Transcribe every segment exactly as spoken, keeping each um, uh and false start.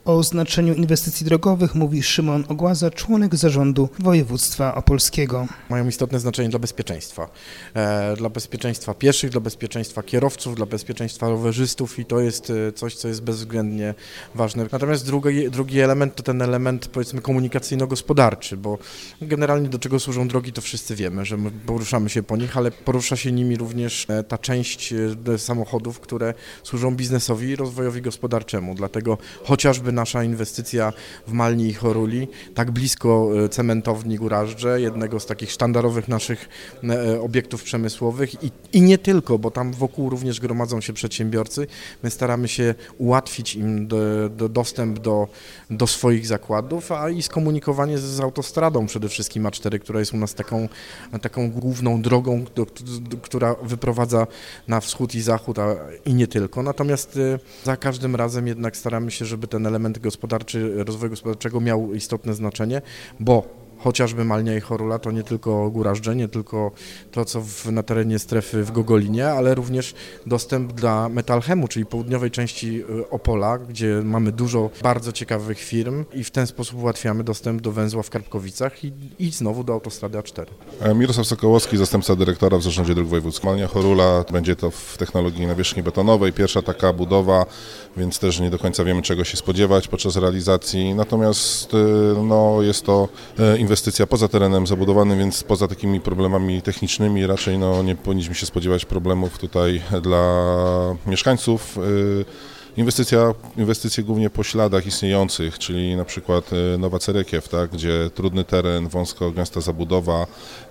O znaczeniu inwestycji drogowych mówi Szymon Ogłaza, członek zarządu województwa opolskiego. Mają istotne znaczenie dla bezpieczeństwa. E, dla bezpieczeństwa pieszych, dla bezpieczeństwa kierowców, dla bezpieczeństwa rowerzystów i to jest coś, co jest bezwzględnie ważne. Natomiast drugi, drugi element to ten element, powiedzmy, komunikacyjno-gospodarczy, bo generalnie do czego służą drogi, to wszyscy wiemy, że my poruszamy się po nich, ale porusza się nimi również ta część samochodów, które służą biznesowi i rozwojowi gospodarczemu. Dlatego chociażby nasza inwestycja w Malni i Choruli, tak blisko cementowni Górażdże, jednego z takich sztandarowych naszych obiektów przemysłowych i, i nie tylko, bo tam wokół również gromadzą się przedsiębiorcy. My staramy się ułatwić im do, do dostęp do, do swoich zakładów, a i skomunikowanie z, z autostradą przede wszystkim A cztery, która jest u nas taką, taką główną drogą, do, do, która wyprowadza na wschód i zachód, a i nie tylko. Natomiast za każdym razem jednak staramy się, żeby ten element gospodarczy, rozwoju gospodarczego miał istotne znaczenie, bo chociażby Malnia i Chorula to nie tylko Górażdże, nie tylko to, co w, na terenie strefy w Gogolinie, ale również dostęp dla Metalchemu, czyli południowej części Opola, gdzie mamy dużo bardzo ciekawych firm i w ten sposób ułatwiamy dostęp do węzła w Karpkowicach i, i znowu do autostrady A cztery. Mirosław Sokołowski, zastępca dyrektora w Zarządzie Dróg Wojewódzkich. Malnia Chorula będzie to w technologii nawierzchni betonowej, pierwsza taka budowa, więc też nie do końca wiemy, czego się spodziewać podczas realizacji, natomiast no, jest to inwestycja poza terenem zabudowanym, więc poza takimi problemami technicznymi raczej no, nie powinniśmy się spodziewać problemów tutaj dla mieszkańców. Inwestycja, inwestycje głównie po śladach istniejących, czyli na przykład Nowa Cerekiew, tak, gdzie trudny teren, wąsko gęsta zabudowa,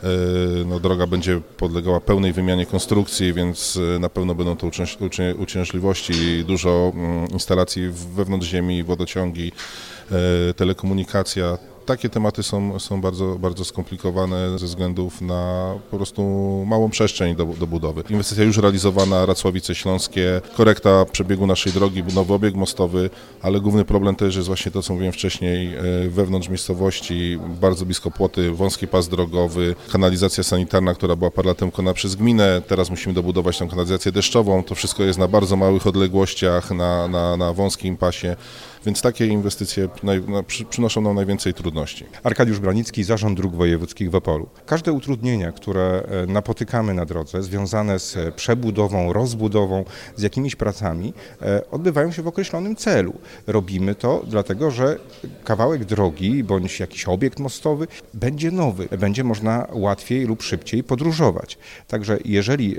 no, droga będzie podlegała pełnej wymianie konstrukcji, więc na pewno będą to uciążliwości, dużo instalacji wewnątrz ziemi, wodociągi, telekomunikacja. Takie tematy są, są bardzo, bardzo skomplikowane ze względów na po prostu małą przestrzeń do, do budowy. Inwestycja już realizowana, Racławice Śląskie, korekta przebiegu naszej drogi, nowy obieg mostowy, ale główny problem też jest właśnie to, co mówiłem wcześniej, wewnątrz miejscowości, bardzo blisko płoty, wąski pas drogowy, kanalizacja sanitarna, która była parę lat temu wykonana przez gminę, teraz musimy dobudować tą kanalizację deszczową, to wszystko jest na bardzo małych odległościach, na, na, na wąskim pasie. Więc takie inwestycje naj, na, przy, przynoszą nam najwięcej trudności. Arkadiusz Branicki, Zarząd Dróg Wojewódzkich w Opolu. Każde utrudnienia, które napotykamy na drodze, związane z przebudową, rozbudową, z jakimiś pracami, odbywają się w określonym celu. Robimy to dlatego, że kawałek drogi bądź jakiś obiekt mostowy będzie nowy, będzie można łatwiej lub szybciej podróżować. Także jeżeli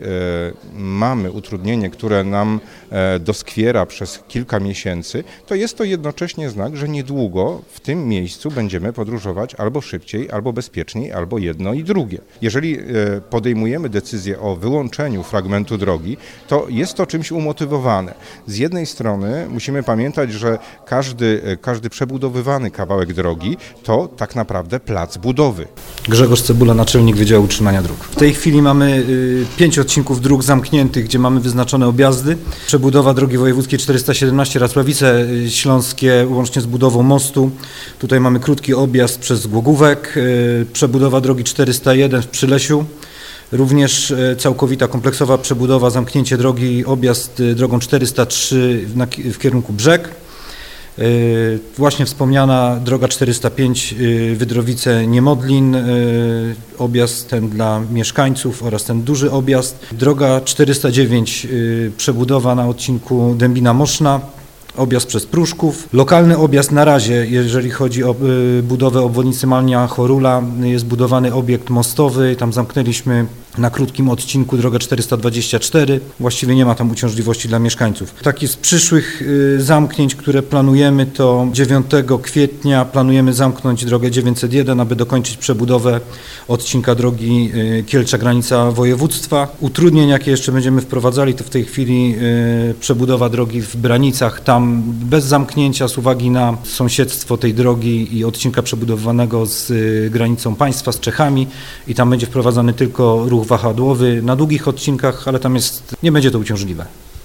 mamy utrudnienie, które nam doskwiera przez kilka miesięcy, to jest to jednocześnie znak, że niedługo w tym miejscu będziemy podróżować albo szybciej, albo bezpieczniej, albo jedno i drugie. Jeżeli podejmujemy decyzję o wyłączeniu fragmentu drogi, to jest to czymś umotywowane. Z jednej strony musimy pamiętać, że każdy, każdy przebudowywany kawałek drogi to tak naprawdę plac budowy. Grzegorz Cebula, naczelnik Wydziału Utrzymania Dróg. W tej chwili mamy pięć odcinków dróg zamkniętych, gdzie mamy wyznaczone objazdy. Przebudowa drogi wojewódzkiej czterysta siedemnaście Racławice Śląskie, łącznie z budową mostu. Tutaj mamy krótki objazd przez Głogówek, przebudowa drogi czterysta jeden w Przylesiu. Również całkowita kompleksowa przebudowa, zamknięcie drogi, objazd drogą czterysta trzy w, na, w kierunku Brzeg. Właśnie wspomniana droga czterysta pięć Wydrowice-Niemodlin, objazd ten dla mieszkańców oraz ten duży objazd. Droga czterysta dziewięć przebudowa na odcinku Dębina-Moszna. Objazd przez Pruszków. Lokalny objazd na razie, jeżeli chodzi o budowę obwodnicy Malnia Chorula, jest budowany obiekt mostowy. Tam zamknęliśmy na krótkim odcinku drogę czterysta dwadzieścia cztery. Właściwie nie ma tam uciążliwości dla mieszkańców. Takie z przyszłych zamknięć, które planujemy, to dziewiątego kwietnia planujemy zamknąć drogę dziewięćset jeden, aby dokończyć przebudowę odcinka drogi Kielce granica województwa. Utrudnień, jakie jeszcze będziemy wprowadzali, to w tej chwili przebudowa drogi w Branicach, tam bez zamknięcia z uwagi na sąsiedztwo tej drogi i odcinka przebudowanego z granicą państwa, z Czechami, i tam będzie wprowadzany tylko ruch wahadłowy na długich odcinkach, ale tam jest, nie będzie to uciążliwe.